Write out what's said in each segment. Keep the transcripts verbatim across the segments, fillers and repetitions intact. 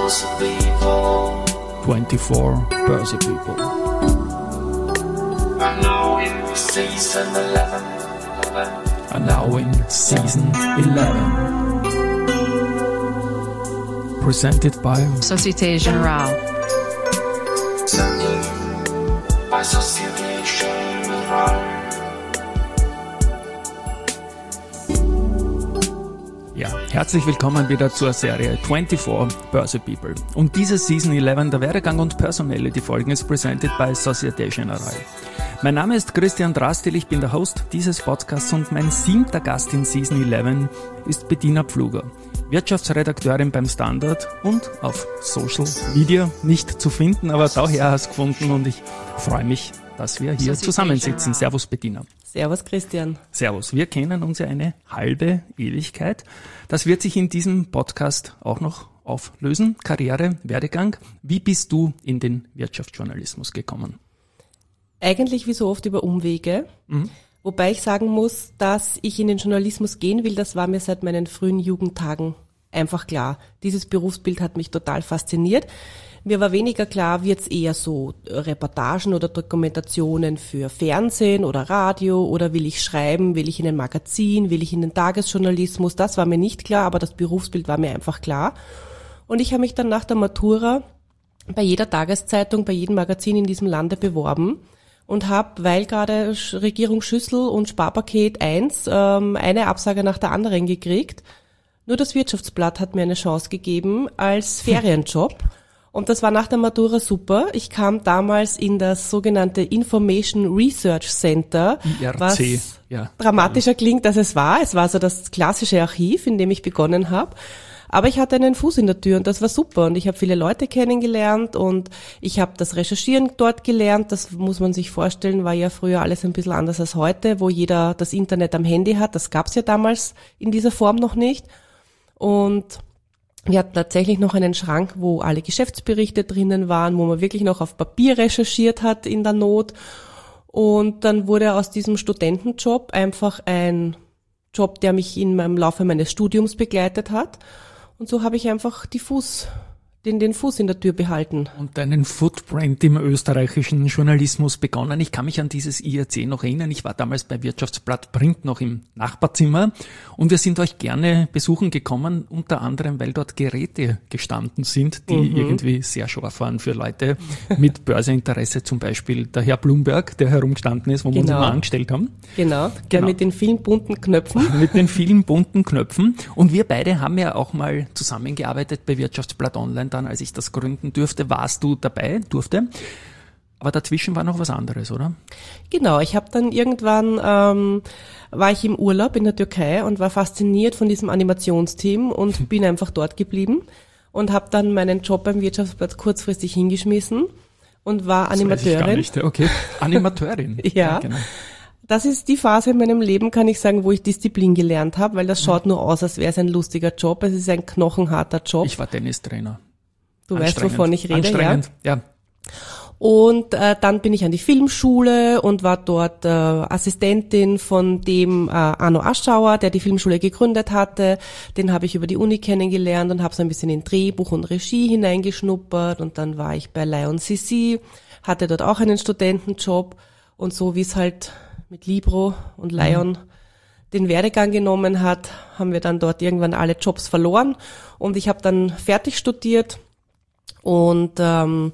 Börse People. twenty-four Börse People. And now in season eleven. And now in season eleven. Presented by Société Générale. By Société Générale. Ja, herzlich willkommen wieder zur Serie twenty-four Börse People. Und diese Season eleven, der Werdegang und Personality Folgen, ist presented by Société Générale. Mein Name ist Christian Drastil, ich bin der Host dieses Podcasts und mein siebter Gast in Season eleven ist Bettina Pfluger, Wirtschaftsredakteurin beim Standard und auf Social Media nicht zu finden, aber daher hast du gefunden und ich freue mich, dass wir hier zusammensitzen. Servus Bettina. Servus Christian. Servus. Wir kennen uns ja eine halbe Ewigkeit. Das wird sich in diesem Podcast auch noch auflösen. Karriere, Werdegang. Wie bist du in den Wirtschaftsjournalismus gekommen? Eigentlich wie so oft über Umwege. Mhm. Wobei ich sagen muss, dass ich in den Journalismus gehen will, das war mir seit meinen frühen Jugendtagen einfach klar. Dieses Berufsbild hat mich total fasziniert. Mir war weniger klar, wird es eher so Reportagen oder Dokumentationen für Fernsehen oder Radio oder will ich schreiben, will ich in ein Magazin, will ich in den Tagesjournalismus, das war mir nicht klar, aber das Berufsbild war mir einfach klar. Und ich habe mich dann nach der Matura bei jeder Tageszeitung, bei jedem Magazin in diesem Lande beworben und habe, weil gerade Regierung Schüssel und Sparpaket eins ähm, eine Absage nach der anderen gekriegt. Nur das Wirtschaftsblatt hat mir eine Chance gegeben als Ferienjob. Und das war nach der Matura super. Ich kam damals in das sogenannte Information Research Center, I R C, was ja. dramatischer klingt, als es war. Es war so das klassische Archiv, in dem ich begonnen habe. Aber ich hatte einen Fuß in der Tür und das war super. Und ich habe viele Leute kennengelernt und ich habe das Recherchieren dort gelernt. Das muss man sich vorstellen, war ja früher alles ein bisschen anders als heute, wo jeder das Internet am Handy hat. Das gab's ja damals in dieser Form noch nicht. Und wir hatten tatsächlich noch einen Schrank, wo alle Geschäftsberichte drinnen waren, wo man wirklich noch auf Papier recherchiert hat in der Not. Und dann wurde aus diesem Studentenjob einfach ein Job, der mich in meinem Laufe meines Studiums begleitet hat. Und so habe ich einfach die Fuß, den, den Fuß in der Tür behalten. Und deinen Footprint im österreichischen Journalismus begonnen. Ich kann mich an dieses I R C noch erinnern. Ich war damals bei Wirtschaftsblatt Print noch im Nachbarzimmer und wir sind euch gerne besuchen gekommen, unter anderem, weil dort Geräte gestanden sind, die mhm. irgendwie sehr scharf waren für Leute mit Börseinteresse, zum Beispiel der Herr Blumberg, der herumgestanden ist, wo genau. wir uns immer angestellt haben. Genau, der genau. mit den vielen bunten Knöpfen. Mit den vielen bunten Knöpfen. Und wir beide haben ja auch mal zusammengearbeitet bei Wirtschaftsblatt Online. Dann, als ich das gründen durfte, warst du dabei, durfte. Aber dazwischen war noch was anderes, oder? Genau, ich habe dann irgendwann, ähm, war ich im Urlaub in der Türkei und war fasziniert von diesem Animationsteam und bin einfach dort geblieben und habe dann meinen Job beim Wirtschaftsblatt kurzfristig hingeschmissen und war das Animateurin. Weiß ich gar nicht. Okay, Animateurin. ja. ja genau. Das ist die Phase in meinem Leben, kann ich sagen, wo ich Disziplin gelernt habe, weil das schaut nur aus, als wäre es ein lustiger Job. Es ist ein knochenharter Job. Ich war Tennistrainer. Du weißt, wovon ich rede, Anstrengend, ja. ja. Und äh, dann bin ich an die Filmschule und war dort äh, Assistentin von dem äh, Arno Aschauer, der die Filmschule gegründet hatte. Den habe ich über die Uni kennengelernt und habe so ein bisschen in Drehbuch und Regie hineingeschnuppert. Und dann war ich bei Lion C C, hatte dort auch einen Studentenjob. Und so wie es halt mit Libro und Lion mhm. den Werdegang genommen hat, haben wir dann dort irgendwann alle Jobs verloren. Und ich habe dann fertig studiert. Und ähm,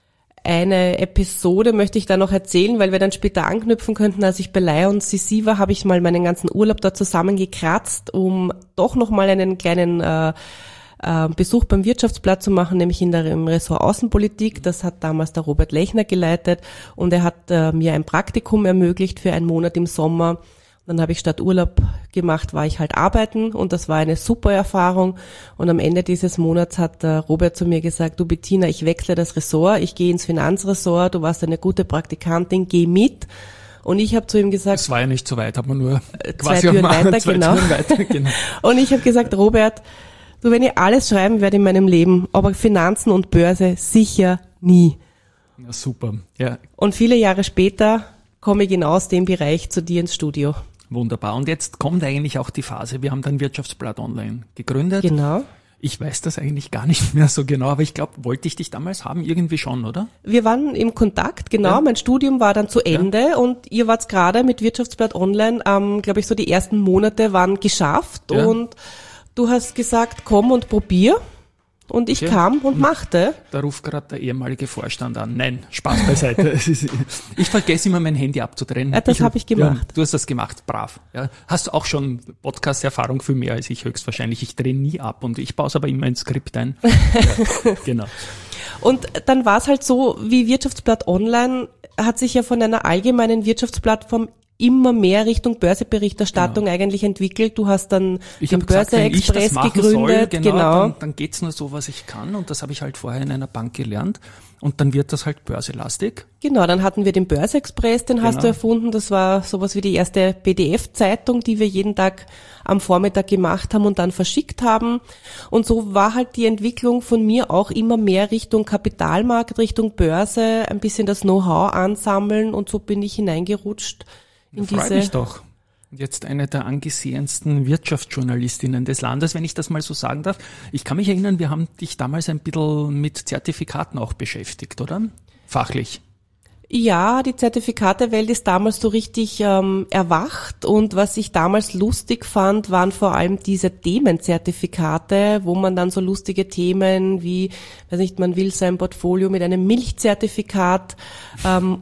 eine Episode möchte ich da noch erzählen, weil wir dann später anknüpfen könnten. Als ich bei Lion C C war, habe ich mal meinen ganzen Urlaub dort zusammengekratzt, um doch noch mal einen kleinen äh, äh, Besuch beim Wirtschaftsblatt zu machen, nämlich in der, im Ressort Außenpolitik. Das hat damals der Robert Lechner geleitet und er hat äh, mir ein Praktikum ermöglicht für einen Monat im Sommer. Dann habe ich statt Urlaub gemacht, war ich halt arbeiten und das war eine super Erfahrung. Und am Ende dieses Monats hat der Robert zu mir gesagt, du Bettina, ich wechsle das Ressort, ich gehe ins Finanzressort, du warst eine gute Praktikantin, geh mit. Und ich habe zu ihm gesagt... Das war ja nicht so weit, hat man nur quasi zwei Türen weiter, zwei genau. Türen weiter, genau. Und ich habe gesagt, Robert, du, wenn ich alles schreiben werde in meinem Leben, aber Finanzen und Börse sicher nie. Ja, super, ja. Und viele Jahre später komme ich genau aus dem Bereich zu dir ins Studio. Wunderbar. Und jetzt kommt eigentlich auch die Phase, wir haben dann Wirtschaftsblatt Online gegründet. Genau. Ich weiß das eigentlich gar nicht mehr so genau, aber ich glaube, wollte ich dich damals haben? Irgendwie schon, oder? Wir waren im Kontakt, genau. Ja. Mein Studium war dann zu Ende Ja. und ihr wart gerade mit Wirtschaftsblatt Online, ähm, glaube ich, so die ersten Monate waren geschafft Ja. und du hast gesagt, komm und probier. Und ich Okay. kam und machte. Da ruft gerade der ehemalige Vorstand an. Nein, Spaß beiseite. Es ist, ich vergesse immer, mein Handy abzudrehen. Ja, das habe ich gemacht. Ja, du hast das gemacht, brav. Ja, hast du auch schon Podcast-Erfahrung viel mehr als ich höchstwahrscheinlich. Ich drehe nie ab und ich baue es aber immer ins Skript ein. Ja, genau. Und dann war es halt so, wie Wirtschaftsblatt Online hat sich ja von einer allgemeinen Wirtschaftsplattform immer mehr Richtung Börseberichterstattung Genau. eigentlich entwickelt. Du hast dann Ich den habe gesagt, wenn ich das Börse-Express machen gegründet. soll, genau, genau. dann, dann geht's nur so, was ich kann und das habe ich halt vorher in einer Bank gelernt und dann wird das halt börselastig. Genau, dann hatten wir den Börse-Express, den hast Genau. du erfunden. Das war sowas wie die erste P D F-Zeitung, die wir jeden Tag am Vormittag gemacht haben und dann verschickt haben. Und so war halt die Entwicklung von mir auch immer mehr Richtung Kapitalmarkt, Richtung Börse, ein bisschen das Know-how ansammeln und so bin ich hineingerutscht in Freut diese... mich doch. Jetzt eine der angesehensten Wirtschaftsjournalistinnen des Landes, wenn ich das mal so sagen darf. Ich kann mich erinnern, wir haben dich damals ein bisschen mit Zertifikaten auch beschäftigt, oder? Fachlich. Ja, die Zertifikatewelt ist damals so richtig ähm, erwacht und was ich damals lustig fand, waren vor allem diese Themenzertifikate, wo man dann so lustige Themen wie, weiß nicht, man will sein Portfolio mit einem Milchzertifikat ähm,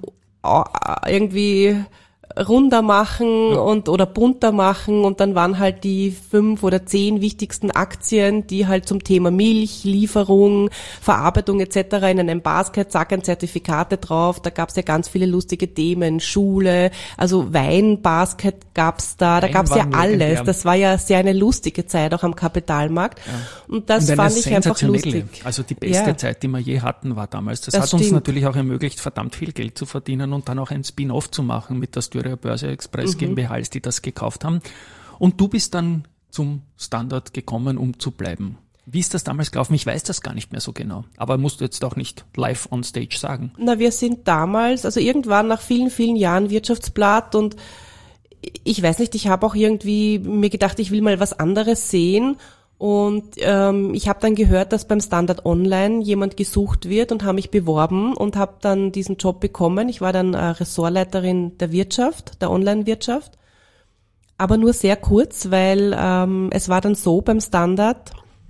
irgendwie runder machen und oder bunter machen und dann waren halt die fünf oder zehn wichtigsten Aktien, die halt zum Thema Milch, Lieferung, Verarbeitung et cetera in einem Basket, zack, ein Zertifikate drauf. Da gab's ja ganz viele lustige Themen, Schule, also Weinbasket gab's da, da Wein gab's war ja nur alles. legendär. Das war ja sehr eine lustige Zeit auch am Kapitalmarkt und das Und eine fand ich einfach sensationelle, lustig. also die beste Ja. Zeit, die wir je hatten, war damals. Das, Das hat uns stimmt. natürlich auch ermöglicht, verdammt viel Geld zu verdienen und dann auch ein Spin-off zu machen mit der Styria Börse Express Mhm. GmbH, als die das gekauft haben. Und du bist dann zum Standard gekommen, um zu bleiben. Wie ist das damals gelaufen? Ich weiß das gar nicht mehr so genau. Aber musst du jetzt auch nicht live on stage sagen. Na, wir sind damals, also irgendwann nach vielen, vielen Jahren Wirtschaftsblatt und ich weiß nicht, ich habe auch irgendwie mir gedacht, ich will mal was anderes sehen und ähm, ich habe dann gehört, dass beim Standard Online jemand gesucht wird und habe mich beworben und habe dann diesen Job bekommen. Ich war dann äh, Ressortleiterin der Wirtschaft, der Online-Wirtschaft, aber nur sehr kurz, weil ähm, es war dann so beim Standard,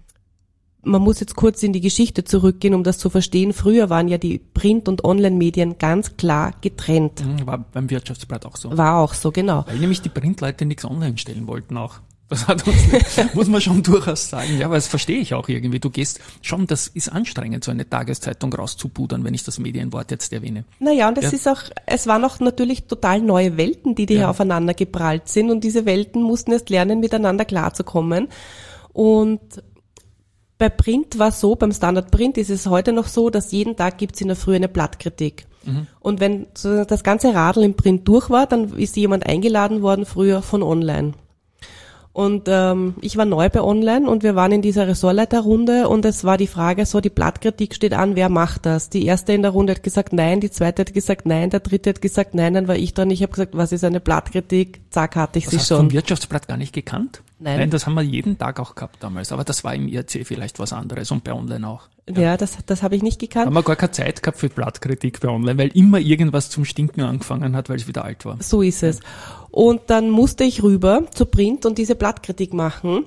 man muss jetzt kurz in die Geschichte zurückgehen, um das zu verstehen. Früher waren ja die Print- und Online-Medien ganz klar getrennt. Mhm, war beim Wirtschaftsblatt auch so. War auch so, genau. Weil nämlich die Printleute nichts online stellen wollten auch. Das hat uns, muss man schon durchaus sagen. Ja, aber das verstehe ich auch irgendwie. Du gehst schon, das ist anstrengend, so eine Tageszeitung rauszupudern, wenn ich das Medienwort jetzt erwähne. Naja, und es Ja. ist auch, es waren auch natürlich total neue Welten, die, die Ja. hier aufeinander geprallt sind und diese Welten mussten erst lernen, miteinander klarzukommen. Und bei Print war es so, beim Standard Print ist es heute noch so, dass jeden Tag gibt's in der Früh eine Blattkritik. Mhm. Und wenn so das ganze Radl im Print durch war, dann ist jemand eingeladen worden früher von Online. Und ähm, ich war neu bei Online und wir waren in dieser Ressortleiterrunde und es war die Frage so, die Blattkritik steht an, wer macht das? Die erste in der Runde hat gesagt nein, die zweite hat gesagt nein, der dritte hat gesagt nein, dann war ich dran. Ich habe gesagt, was ist eine Blattkritik? Zack, hatte ich Das sie hast du schon. vom Wirtschaftsblatt gar nicht gekannt? Nein. Nein, das haben wir jeden Tag auch gehabt damals. Aber das war im I R C vielleicht was anderes und bei Online auch. Ja, das, das habe ich nicht gekannt. Haben wir gar keine Zeit gehabt für Blattkritik bei Online, weil immer irgendwas zum Stinken angefangen hat, weil es wieder alt war. So ist es. Und dann musste ich rüber zu Print und diese Blattkritik machen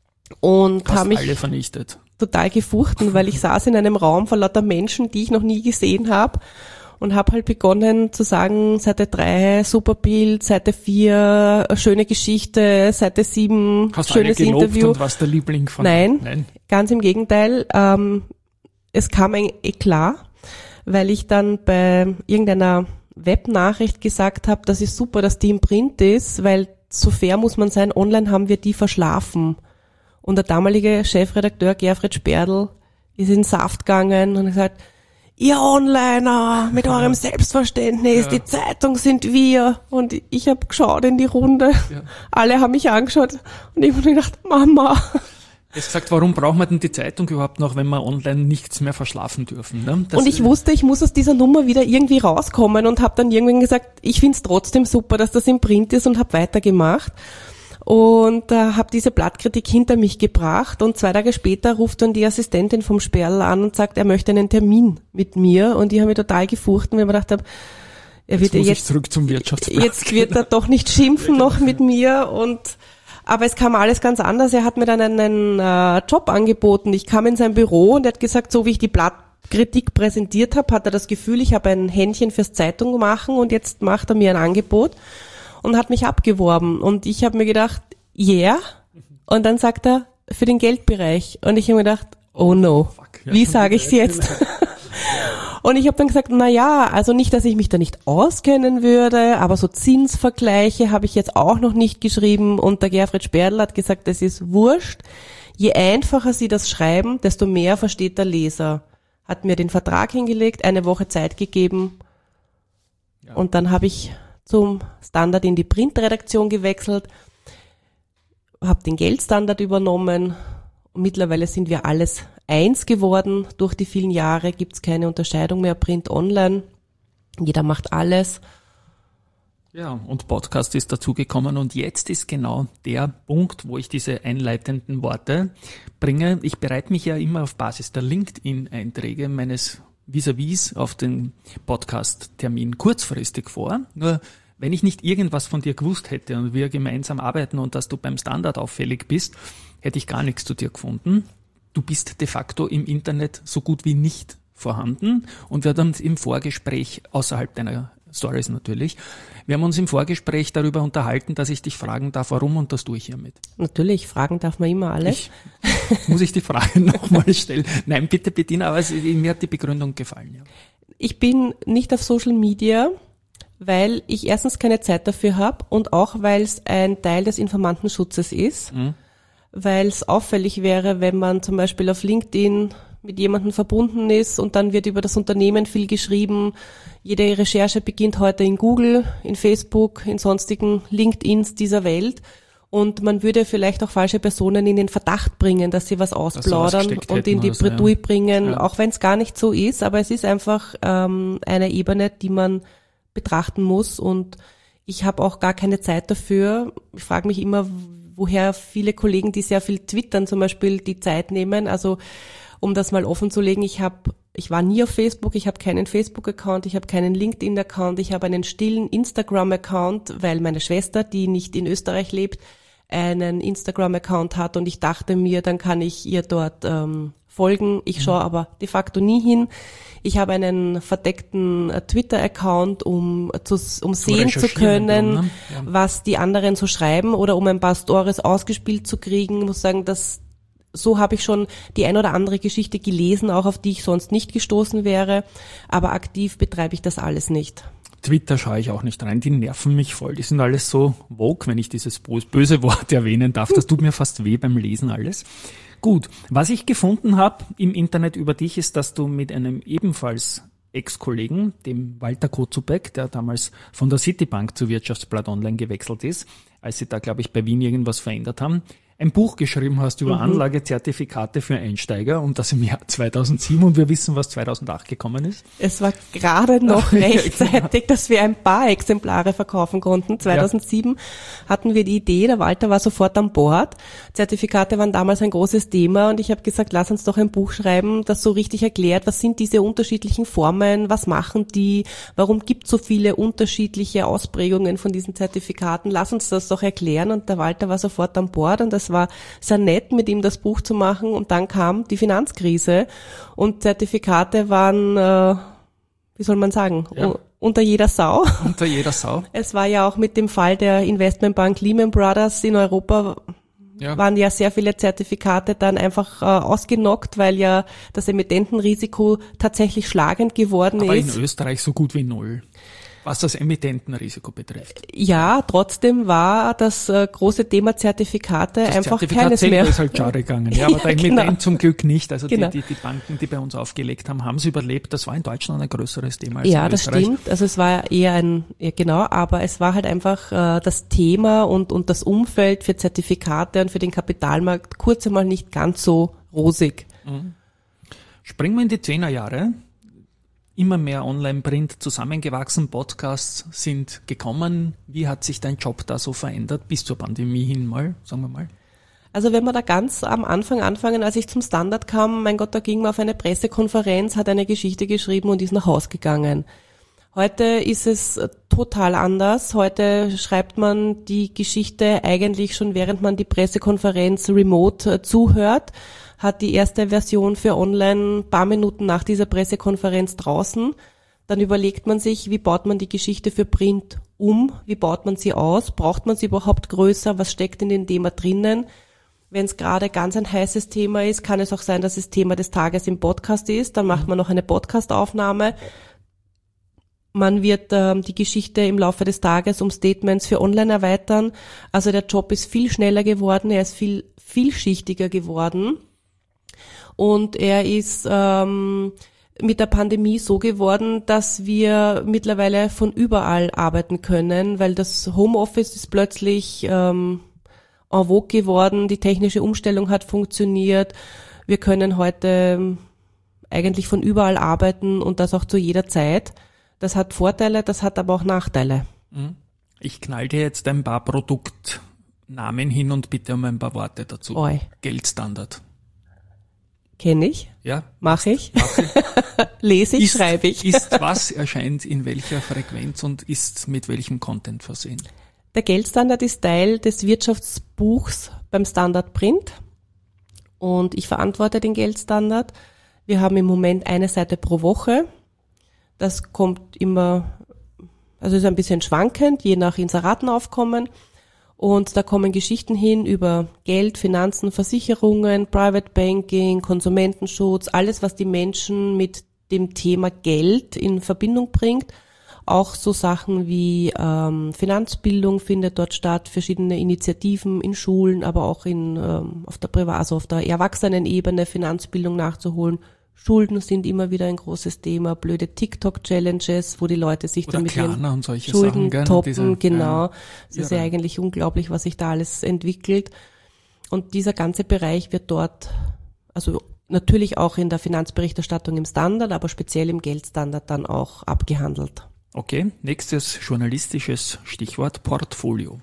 und Fast habe mich alle vernichtet. total gefurchten, weil ich saß in einem Raum vor lauter Menschen, die ich noch nie gesehen habe und habe halt begonnen zu sagen, Seite drei, super Bild, Seite vier, schöne Geschichte, Seite sieben, Hast du alle schönes gelobt Interview. und warst der Liebling von... Nein, Nein. ganz im Gegenteil. Ähm, es kam ein Eklat, weil ich dann bei irgendeiner Webnachricht gesagt habe, das ist super, dass die im Print ist, weil so fair muss man sein, online haben wir die verschlafen. Und der damalige Chefredakteur Gerfried Sperdl ist in den Saft gegangen und hat gesagt, ihr Onliner mit eurem Selbstverständnis, Ja. die Zeitung sind wir. Und ich habe geschaut in die Runde, Ja. alle haben mich angeschaut und ich habe mir gedacht, Mama. Du hast gesagt, warum braucht man denn die Zeitung überhaupt noch, wenn wir online nichts mehr verschlafen dürfen? Ne? Das, Und ich wusste, ich muss aus dieser Nummer wieder irgendwie rauskommen und habe dann irgendwann gesagt, ich find's trotzdem super, dass das im Print ist und habe weitergemacht. und äh, habe diese Blattkritik hinter mich gebracht und zwei Tage später ruft dann die Assistentin vom Sperl an und sagt, er möchte einen Termin mit mir und ich habe mich total gefurcht, weil ich mir gedacht habe, er wird jetzt, jetzt, zurück zum Wirtschaftsblatt. Jetzt wird er doch nicht schimpfen noch mit mir und aber es kam alles ganz anders. Er hat mir dann einen äh, Job angeboten. Ich kam in sein Büro und er hat gesagt, so wie ich die Blattkritik präsentiert habe, hat er das Gefühl, ich habe ein Händchen fürs Zeitung machen und jetzt macht er mir ein Angebot und hat mich abgeworben. Und ich habe mir gedacht, yeah. Und dann sagt er, für den Geldbereich. Und ich habe mir gedacht, oh no, wie sage ich es jetzt? Und ich habe dann gesagt, na ja, also nicht, dass ich mich da nicht auskennen würde, aber so Zinsvergleiche habe ich jetzt auch noch nicht geschrieben. Und der Gerfried Sperl hat gesagt, das ist wurscht. Je einfacher Sie das schreiben, desto mehr versteht der Leser. Hat mir den Vertrag hingelegt, eine Woche Zeit gegeben. Ja. Und dann habe ich zum Standard in die Printredaktion gewechselt, habe den Geldstandard übernommen. Und mittlerweile sind wir alles eins geworden. Durch die vielen Jahre gibt es keine Unterscheidung mehr, Print, Online. Jeder macht alles. Ja, und Podcast ist dazugekommen und jetzt ist genau der Punkt, wo ich diese einleitenden Worte bringe. Ich bereite mich ja immer auf Basis der LinkedIn-Einträge meines Vis-à-vis auf den Podcast-Termin kurzfristig vor. Nur wenn ich nicht irgendwas von dir gewusst hätte und wir gemeinsam arbeiten und dass du beim Standard auffällig bist, hätte ich gar nichts zu dir gefunden. Du bist de facto im Internet so gut wie nicht vorhanden und wir haben uns im Vorgespräch, außerhalb deiner Stories natürlich, wir haben uns im Vorgespräch darüber unterhalten, dass ich dich fragen darf, warum, und das tue ich hiermit. Natürlich, fragen darf man immer alles. Ich, muss ich die Frage nochmal stellen? Nein, bitte bediene, aber es, mir hat die Begründung gefallen. Ja. Ich bin nicht auf Social Media, weil ich erstens keine Zeit dafür habe und auch, weil es ein Teil des Informantenschutzes ist. Mhm. Weil es auffällig wäre, wenn man zum Beispiel auf LinkedIn mit jemandem verbunden ist und dann wird über das Unternehmen viel geschrieben. Jede Recherche beginnt heute in Google, in Facebook, in sonstigen LinkedIns dieser Welt. Und man würde vielleicht auch falsche Personen in den Verdacht bringen, dass sie was ausplaudern und in die Bredouille so, ja. bringen, ja. auch wenn es gar nicht so ist. Aber es ist einfach ähm, eine Ebene, die man betrachten muss. Und ich habe auch gar keine Zeit dafür. Ich frage mich immer, woher viele Kollegen, die sehr viel twittern, zum Beispiel die Zeit nehmen. Also um das mal offen zu legen, ich habe, ich war nie auf Facebook, ich habe keinen Facebook-Account, ich habe keinen LinkedIn-Account, ich habe einen stillen Instagram-Account, weil meine Schwester, die nicht in Österreich lebt, einen Instagram-Account hat und ich dachte mir, dann kann ich ihr dort ähm, folgen. Ich schaue aber de facto nie hin. Ich habe einen verdeckten äh, Twitter-Account, um zu, um zu sehen zu können, dann, ne? ja. was die anderen so schreiben oder um ein paar Stories ausgespielt zu kriegen. Ich muss sagen, dass so habe ich schon die ein oder andere Geschichte gelesen, auch auf die ich sonst nicht gestoßen wäre. Aber aktiv betreibe ich das alles nicht. Twitter schaue ich auch nicht rein, die nerven mich voll. Die sind alles so woke, wenn ich dieses böse Wort erwähnen darf. Das tut mir fast weh beim Lesen alles. Gut, was ich gefunden habe im Internet über dich ist, dass du mit einem ebenfalls Ex-Kollegen, dem Walter Kozubek, der damals von der Citibank zu Wirtschaftsblatt Online gewechselt ist, als sie da, glaube ich, bei Wien irgendwas verändert haben, ein Buch geschrieben hast über mhm. Anlagezertifikate für Einsteiger und das im Jahr zweitausendsieben und wir wissen, was zweitausendacht gekommen ist. Es war gerade noch rechtzeitig, dass wir ein paar Exemplare verkaufen konnten. zweitausendsieben ja. hatten wir die Idee, der Walter war sofort an Bord. Zertifikate waren damals ein großes Thema und ich habe gesagt, lass uns doch ein Buch schreiben, das so richtig erklärt, was sind diese unterschiedlichen Formen, was machen die, warum gibt es so viele unterschiedliche Ausprägungen von diesen Zertifikaten, lass uns das doch erklären und der Walter war sofort an Bord und das war sehr nett, mit ihm das Buch zu machen und dann kam die Finanzkrise und Zertifikate waren, äh, wie soll man sagen, ja. unter jeder Sau. Unter jeder Sau. Es war ja auch mit dem Fall der Investmentbank Lehman Brothers in Europa, ja. waren ja sehr viele Zertifikate dann einfach äh, ausgenockt, weil ja das Emittentenrisiko tatsächlich schlagend geworden Aber ist. Aber in Österreich so gut wie null. Was das Emittentenrisiko betrifft. Ja, trotzdem war das äh, große Thema Zertifikate das einfach Zertifikat keines mehr. ist halt schade gegangen, ja, aber ja, der Emittent genau. zum Glück nicht. Also genau. die, die, die Banken, die bei uns aufgelegt haben, haben es überlebt. Das war in Deutschland ein größeres Thema als ja, in Österreich. Ja, das stimmt. Also es war eher ein, ja, genau, aber es war halt einfach äh, das Thema und, und das Umfeld für Zertifikate und für den Kapitalmarkt kurz einmal nicht ganz so rosig. Mhm. Springen wir in die Zehnerjahre. immer mehr Online-Print zusammengewachsen, Podcasts sind gekommen. Wie hat sich dein Job da so verändert bis zur Pandemie hin mal, sagen wir mal? Also wenn wir da ganz am Anfang anfangen, als ich zum Standard kam, mein Gott, da ging man auf eine Pressekonferenz, hat eine Geschichte geschrieben und ist nach Haus gegangen. Heute ist es total anders. Heute schreibt man die Geschichte eigentlich schon, während man die Pressekonferenz remote äh, zuhört, hat die erste Version für online ein paar Minuten nach dieser Pressekonferenz draußen. Dann überlegt man sich, wie baut man die Geschichte für Print um, wie baut man sie aus, braucht man sie überhaupt größer, was steckt in dem Thema drinnen. Wenn es gerade ganz ein heißes Thema ist, kann es auch sein, dass es Thema des Tages im Podcast ist. Dann macht man noch eine Podcastaufnahme. Man wird ähm, die Geschichte im Laufe des Tages um Statements für online erweitern. Also der Job ist viel schneller geworden, er ist viel vielschichtiger geworden. Und er ist ähm, mit der Pandemie so geworden, dass wir mittlerweile von überall arbeiten können, weil das Homeoffice ist plötzlich ähm, en vogue geworden, die technische Umstellung hat funktioniert. Wir können heute eigentlich von überall arbeiten und das auch zu jeder Zeit. Das hat Vorteile, das hat aber auch Nachteile. Ich knall dir jetzt ein paar Produktnamen hin und bitte um ein paar Worte dazu. Oi. Geldstandard. Kenne ich. Ja. Mache ich. Mach ich. Lese ich, ist, schreibe ich. Ist was erscheint in welcher Frequenz und ist mit welchem Content versehen? Der Geldstandard ist Teil des Wirtschaftsbuchs beim Standard Print und ich verantworte den Geldstandard. Wir haben im Moment eine Seite pro Woche. Das kommt immer, also ist ein bisschen schwankend, je nach Inseratenaufkommen. Und da kommen Geschichten hin über Geld, Finanzen, Versicherungen, Private Banking, Konsumentenschutz, alles, was die Menschen mit dem Thema Geld in Verbindung bringt. Auch so Sachen wie ähm, Finanzbildung findet dort statt, verschiedene Initiativen in Schulen, aber auch in ähm, auf der Privat, also auf der Erwachsenenebene Finanzbildung nachzuholen. Schulden sind immer wieder ein großes Thema, blöde TikTok-Challenges, wo die Leute sich Oder dann mit ihren und solche Schulden Sachen, gell? toppen. Diese, genau, ja, es ist ja eigentlich unglaublich, was sich da alles entwickelt. Und dieser ganze Bereich wird dort, also natürlich auch in der Finanzberichterstattung im Standard, aber speziell im Geldstandard dann auch abgehandelt. Okay, nächstes journalistisches Stichwort Portfolio.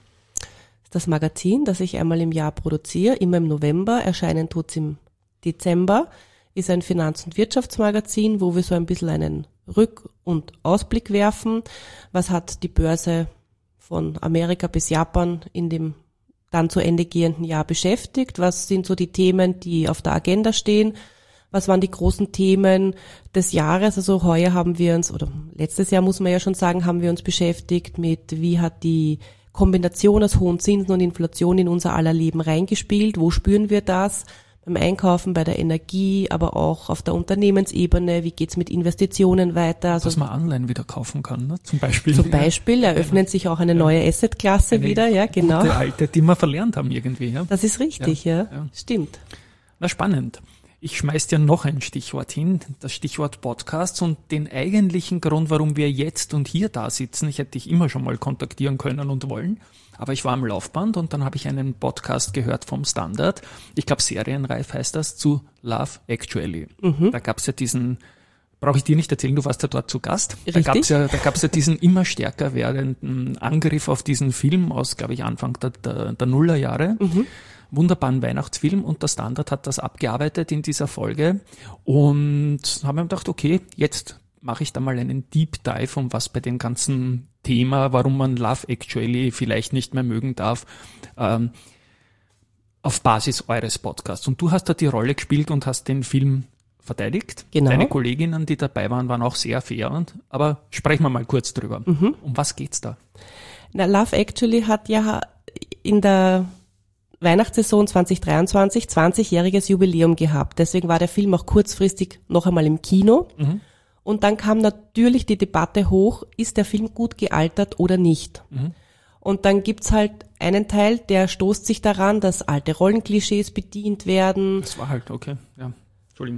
Das Magazin, das ich einmal im Jahr produziere, immer im November, erscheinen tut's im Dezember, ist ein Finanz- und Wirtschaftsmagazin, wo wir so ein bisschen einen Rück- und Ausblick werfen. Was hat die Börse von Amerika bis Japan in dem dann zu Ende gehenden Jahr beschäftigt? Was sind so die Themen, die auf der Agenda stehen? Was waren die großen Themen des Jahres? Also heuer haben wir uns, oder letztes Jahr muss man ja schon sagen, haben wir uns beschäftigt mit, wie hat die Kombination aus hohen Zinsen und Inflation in unser aller Leben reingespielt? Wo spüren wir das? Beim Einkaufen, bei der Energie, aber auch auf der Unternehmensebene. Wie geht's mit Investitionen weiter? Also dass man online wieder kaufen kann, ne? Zum Beispiel. Zum Beispiel eröffnet sich auch eine neue Assetklasse wieder, ja, genau. Gute alte, die wir verlernt haben irgendwie, ja. Das ist richtig, ja. Ja, ja. Stimmt. Na, spannend. Ich schmeiß dir noch ein Stichwort hin, das Stichwort Podcasts und den eigentlichen Grund, warum wir jetzt und hier da sitzen. Ich hätte dich immer schon mal kontaktieren können und wollen, aber ich war am Laufband und dann habe ich einen Podcast gehört vom Standard. Ich glaube, Serienreif heißt das, zu Love Actually. Mhm. Da gab's ja diesen, brauche ich dir nicht erzählen, du warst ja dort zu Gast. Richtig. Da gab's ja, da gab's ja diesen immer stärker werdenden Angriff auf diesen Film aus, glaube ich, Anfang der, der, der Nullerjahre. Mhm. Wunderbaren Weihnachtsfilm und der Standard hat das abgearbeitet in dieser Folge und haben mir gedacht, okay, jetzt mache ich da mal einen Deep Dive, um was bei dem ganzen Thema, warum man Love Actually vielleicht nicht mehr mögen darf, ähm, auf Basis eures Podcasts. Und du hast da die Rolle gespielt und hast den Film verteidigt. Genau. Deine Kolleginnen, die dabei waren, waren auch sehr fair. Und, aber sprechen wir mal kurz drüber. Mhm. Um was geht's da? Na, Love Actually hat ja in der Weihnachtssaison zwanzig dreiundzwanzig zwanzigjähriges Jubiläum gehabt. Deswegen war der Film auch kurzfristig noch einmal im Kino. Mhm. Und dann kam natürlich die Debatte hoch, ist der Film gut gealtert oder nicht? Mhm. Und dann gibt's halt einen Teil, der stoßt sich daran, dass alte Rollenklischees bedient werden. Das war halt, okay, ja, Entschuldigung.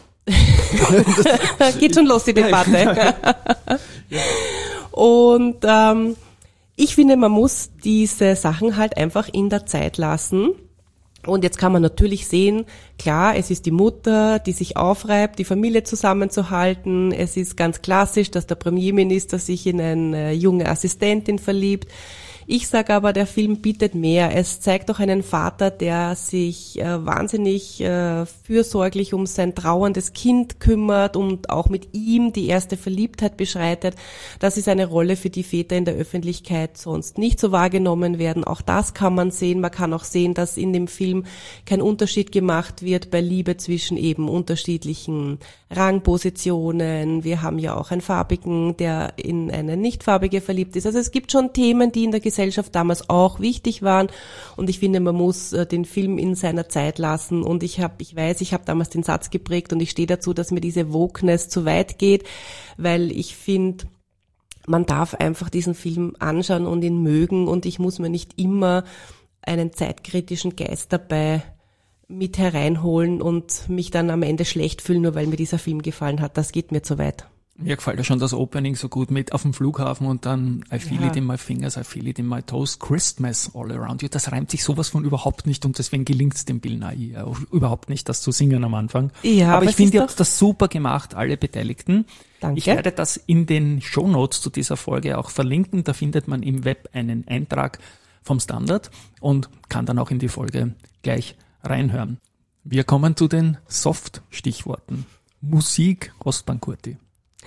Geht schon los, die Debatte. Ja. Und ähm, ich finde, man muss diese Sachen halt einfach in der Zeit lassen. Und jetzt kann man natürlich sehen, klar, es ist die Mutter, die sich aufreibt, die Familie zusammenzuhalten. Es ist ganz klassisch, dass der Premierminister sich in eine junge Assistentin verliebt. Ich sage aber, der Film bietet mehr. Es zeigt auch einen Vater, der sich äh, wahnsinnig äh, fürsorglich um sein trauerndes Kind kümmert und auch mit ihm die erste Verliebtheit beschreitet. Das ist eine Rolle, für die Väter in der Öffentlichkeit sonst nicht so wahrgenommen werden. Auch das kann man sehen. Man kann auch sehen, dass in dem Film kein Unterschied gemacht wird bei Liebe zwischen eben unterschiedlichen Rangpositionen. Wir haben ja auch einen Farbigen, der in eine Nichtfarbige verliebt ist. Also es gibt schon Themen, die in der Gesellschaft damals auch wichtig waren, und ich finde, man muss äh, den Film in seiner Zeit lassen, und ich habe, ich weiß, ich habe damals den Satz geprägt und ich stehe dazu, dass mir diese Wokeness zu weit geht, weil ich finde, man darf einfach diesen Film anschauen und ihn mögen, und ich muss mir nicht immer einen zeitkritischen Geist dabei mit hereinholen und mich dann am Ende schlecht fühlen, nur weil mir dieser Film gefallen hat. Das geht mir zu weit. Mir gefällt ja schon das Opening so gut mit auf dem Flughafen und dann I feel Ja. it in my fingers, I feel it in my toes, Christmas all around you. Das reimt sich sowas von überhaupt nicht, und deswegen gelingt es dem Bill Nighy auch überhaupt nicht, das zu singen am Anfang. Ja, aber aber ich es finde, ist ihr doch- habt das super gemacht, alle Beteiligten. Danke. Ich werde das in den Shownotes zu dieser Folge auch verlinken. Da findet man im Web einen Eintrag vom Standard und kann dann auch in die Folge gleich reinhören. Wir kommen zu den Soft-Stichworten. Musik, Ostbankurti.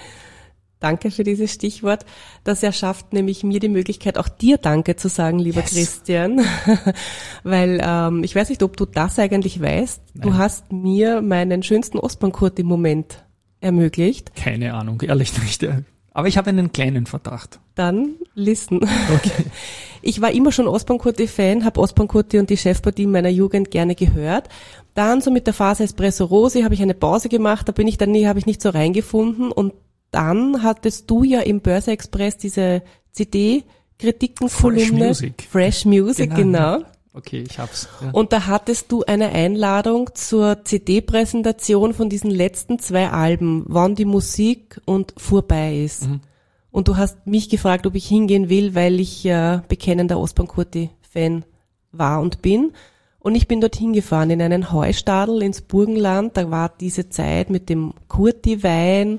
Danke für dieses Stichwort. Das erschafft nämlich mir die Möglichkeit, auch dir Danke zu sagen, lieber Yes. Christian. Weil ähm, ich weiß nicht, ob du das eigentlich weißt. Du Nein. hast mir meinen schönsten Ostbankurti-Moment ermöglicht. Keine Ahnung, ehrlich nicht. Aber ich habe einen kleinen Verdacht. Dann listen. Okay. Ich war immer schon Ostbankurti-Fan, habe Ostbankurti und die Chefpartie meiner Jugend gerne gehört. Dann so mit der Phase Espresso Rosi habe ich eine Pause gemacht, da bin ich dann nie, habe ich nicht so reingefunden, und dann hattest du ja im Börse Express diese C D-Kritiken-Kolumne. Fresh Music. Fresh Music, genau. Genau. Okay, ich hab's. Ja. Und da hattest du eine Einladung zur C D-Präsentation von diesen letzten zwei Alben, Wann die Musik und Vorbei ist. Mhm. Und du hast mich gefragt, ob ich hingehen will, weil ich ja bekennender Ostbankurti-Fan war und bin. Und ich bin dorthin gefahren in einen Heustadel ins Burgenland. Da war diese Zeit mit dem Kurti-Wein.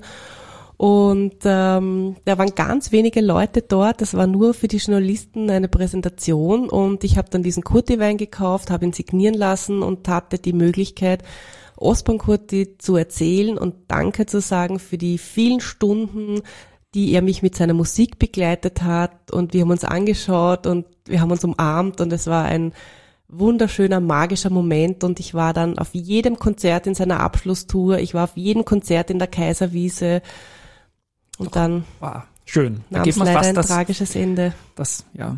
Und ähm, da waren ganz wenige Leute dort. Das war nur für die Journalisten eine Präsentation. Und ich habe dann diesen Kurti-Wein gekauft, habe ihn signieren lassen und hatte die Möglichkeit, Ostbankurti zu erzählen und Danke zu sagen für die vielen Stunden, die er mich mit seiner Musik begleitet hat. Und wir haben uns angeschaut und wir haben uns umarmt, und es war ein wunderschöner, magischer Moment, und ich war dann auf jedem Konzert in seiner Abschlusstour, ich war auf jedem Konzert in der Kaiserwiese, und dann Wow, schön. Da nahm geht es man leider fast ein das, tragisches Ende. das, ja.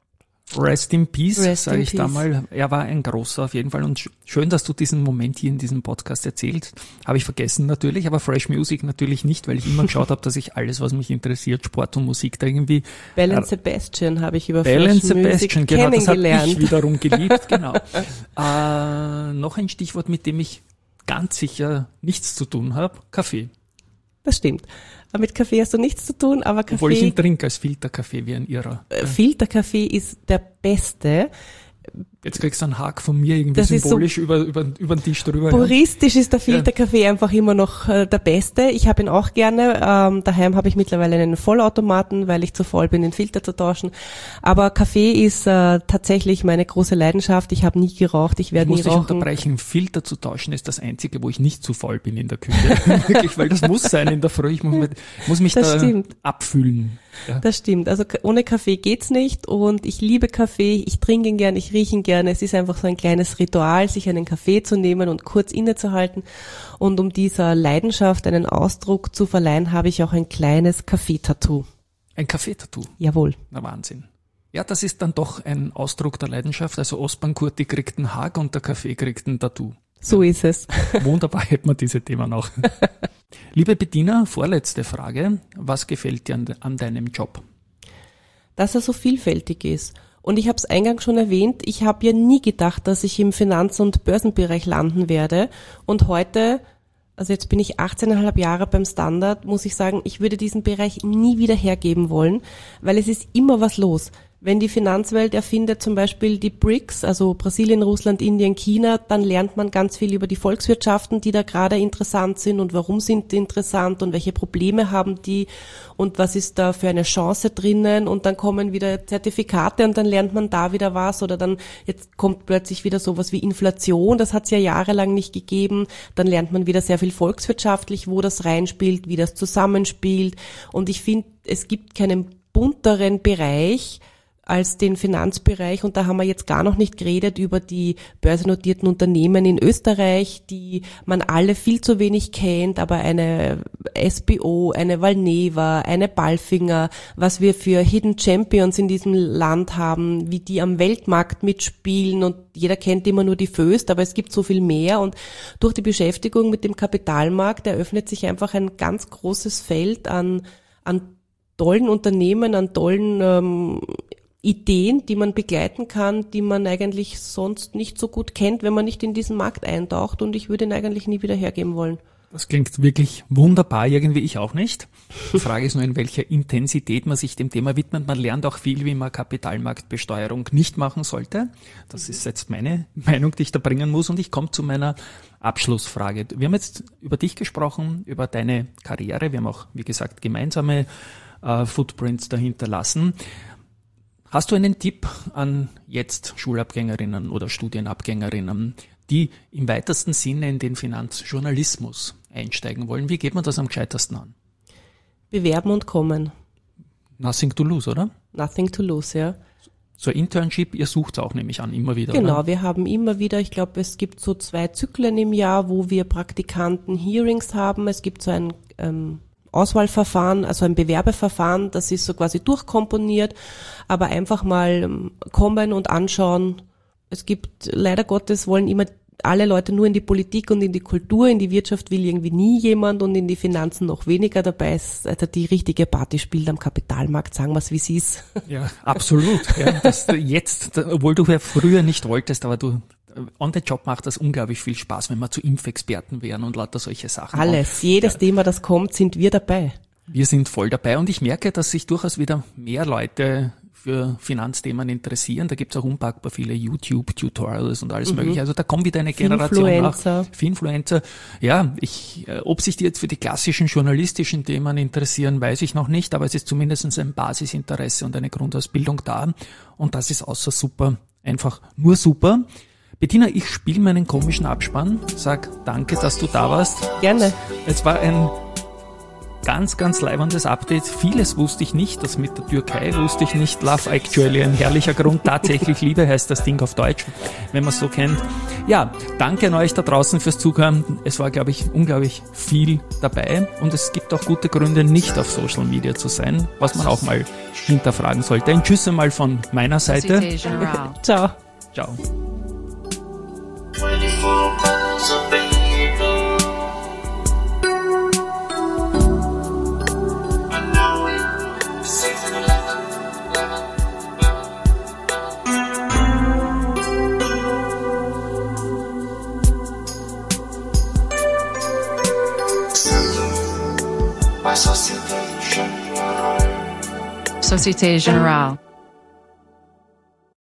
Rest in Peace, Rest sage in ich peace. da mal. Er war ein großer auf jeden Fall, und sch- schön, dass du diesen Moment hier in diesem Podcast erzählst. Habe ich vergessen natürlich, aber Fresh Music natürlich nicht, weil ich immer geschaut habe, dass ich alles, was mich interessiert, Sport und Musik, da irgendwie Bell and Sebastian habe ich über Bell and Fresh Music Sebastian, genau, das habe kennengelernt. ich wiederum geliebt, genau. äh, noch ein Stichwort, mit dem ich ganz sicher nichts zu tun habe, Kaffee. Das stimmt. Aber mit Kaffee hast du nichts zu tun, aber Obwohl ich ihn Kaffee, trinke als Filterkaffee wie ein Irrer. äh, Filterkaffee ist der beste. Jetzt kriegst du einen Hack von mir irgendwie Das ist so- symbolisch über, über, über den Tisch drüber. Ja. Puristisch ist der Filterkaffee einfach immer noch äh, der beste. Ich habe ihn auch gerne. Ähm, daheim habe ich mittlerweile einen Vollautomaten, weil ich zu faul bin, den Filter zu tauschen. Aber Kaffee ist äh, tatsächlich meine große Leidenschaft. Ich habe nie geraucht, ich Ich werde muss nie dich rauchen. unterbrechen, Filter zu tauschen ist das Einzige, wo ich nicht zu faul bin in der Küche. Wirklich, weil das muss sein in der Früh. Ich muss, mit, muss mich Das da stimmt. abfühlen. Ja. Das stimmt. Also k- ohne Kaffee geht's nicht, und ich liebe Kaffee. Ich trinke ihn gern, ich rieche ihn gerne. Es ist einfach so ein kleines Ritual, sich einen Kaffee zu nehmen und kurz innezuhalten. Und um dieser Leidenschaft einen Ausdruck zu verleihen, habe ich auch ein kleines Kaffeetattoo. Ein Kaffeetattoo. Jawohl. Na Wahnsinn. Ja, das ist dann doch ein Ausdruck der Leidenschaft. Also Ostbankurti kriegt einen Hack und der Kaffee kriegt ein Tattoo. So ist es. Wunderbar hätten wir diese Themen auch. Liebe Bettina, vorletzte Frage. Was gefällt dir an, de- an deinem Job? Dass er so vielfältig ist. Und ich habe es eingangs schon erwähnt, ich habe ja nie gedacht, dass ich im Finanz- und Börsenbereich landen werde. Und heute, also jetzt bin ich achtzehneinhalb Jahre beim Standard, muss ich sagen, ich würde diesen Bereich nie wieder hergeben wollen, weil es ist immer was los. Wenn die Finanzwelt erfindet zum Beispiel die B R I C S, also Brasilien, Russland, Indien, China, dann lernt man ganz viel über die Volkswirtschaften, die da gerade interessant sind und warum sind die interessant und welche Probleme haben die und was ist da für eine Chance drinnen, und dann kommen wieder Zertifikate und dann lernt man da wieder was, oder dann jetzt kommt plötzlich wieder sowas wie Inflation, das hat es ja jahrelang nicht gegeben, dann lernt man wieder sehr viel volkswirtschaftlich, wo das reinspielt, wie das zusammenspielt, und ich finde, es gibt keinen bunteren Bereich als den Finanzbereich, und da haben wir jetzt gar noch nicht geredet über die börsennotierten Unternehmen in Österreich, die man alle viel zu wenig kennt, aber eine S B O, eine Valneva, eine Balfinger, was wir für Hidden Champions in diesem Land haben, wie die am Weltmarkt mitspielen, und jeder kennt immer nur die Föst, aber es gibt so viel mehr, und durch die Beschäftigung mit dem Kapitalmarkt eröffnet sich einfach ein ganz großes Feld an, an tollen Unternehmen, an tollen ähm, Ideen, die man begleiten kann, die man eigentlich sonst nicht so gut kennt, wenn man nicht in diesen Markt eintaucht, und ich würde ihn eigentlich nie wieder hergeben wollen. Das klingt wirklich wunderbar, irgendwie ich auch nicht. Die Frage ist nur, in welcher Intensität man sich dem Thema widmet. Man lernt auch viel, wie man Kapitalmarktbesteuerung nicht machen sollte. Das ist jetzt meine Meinung, die ich da bringen muss, und ich komme zu meiner Abschlussfrage. Wir haben jetzt über dich gesprochen, über deine Karriere. Wir haben auch, wie gesagt, gemeinsame äh, Footprints dahinter lassen. Hast du einen Tipp an jetzt Schulabgängerinnen oder Studienabgängerinnen, die im weitesten Sinne in den Finanzjournalismus einsteigen wollen? Wie geht man das am gescheitersten an? Bewerben und kommen. Nothing to lose, oder? Nothing to lose, ja. So ein Internship, ihr sucht auch, nehme ich an, immer wieder, Genau, oder? Wir haben immer wieder, ich glaube, es gibt so zwei Zyklen im Jahr, wo wir Praktikanten-Hearings haben. Es gibt so ein ähm, Auswahlverfahren, also ein Bewerbeverfahren, das ist so quasi durchkomponiert, aber einfach mal kommen und anschauen. Es gibt, leider Gottes, wollen immer alle Leute nur in die Politik und in die Kultur, in die Wirtschaft will irgendwie nie jemand, und in die Finanzen noch weniger. Dabei ist also die richtige Party spielt am Kapitalmarkt, sagen wir es, wie es ist. Ja, absolut. Ja, das jetzt, obwohl du ja früher nicht wolltest, aber du on the job macht das unglaublich viel Spaß, wenn wir zu Impfexperten wären und lauter solche Sachen. Alles, auch. jedes Ja. Thema, das kommt, sind wir dabei. Wir sind voll dabei, und ich merke, dass sich durchaus wieder mehr Leute für Finanzthemen interessieren. Da gibt's auch unpackbar viele YouTube-Tutorials und alles mhm. mögliche. Also da kommt wieder eine Generation Finfluencer. nach. Finfluencer. Ja, ich, ob sich die jetzt für die klassischen journalistischen Themen interessieren, weiß ich noch nicht, aber es ist zumindest ein Basisinteresse und eine Grundausbildung da. Und das ist außer super, einfach nur super. Bettina, ich spiele meinen komischen Abspann. Sag danke, dass du da warst. Gerne. Es war ein ganz, ganz leibendes Update. Vieles wusste ich nicht. Das mit der Türkei wusste ich nicht. Love Actually, ein herrlicher Grund. Tatsächlich Liebe heißt das Ding auf Deutsch, wenn man es so kennt. Ja, danke an euch da draußen fürs Zuhören. Es war, glaube ich, unglaublich viel dabei. Und es gibt auch gute Gründe, nicht auf Social Media zu sein, was man auch mal hinterfragen sollte. Ein Tschüss einmal von meiner Seite. Ciao. Ciao. twenty-four miles of people. And now we're season eleven, eleven, eleven. By Société Générale. Société Générale.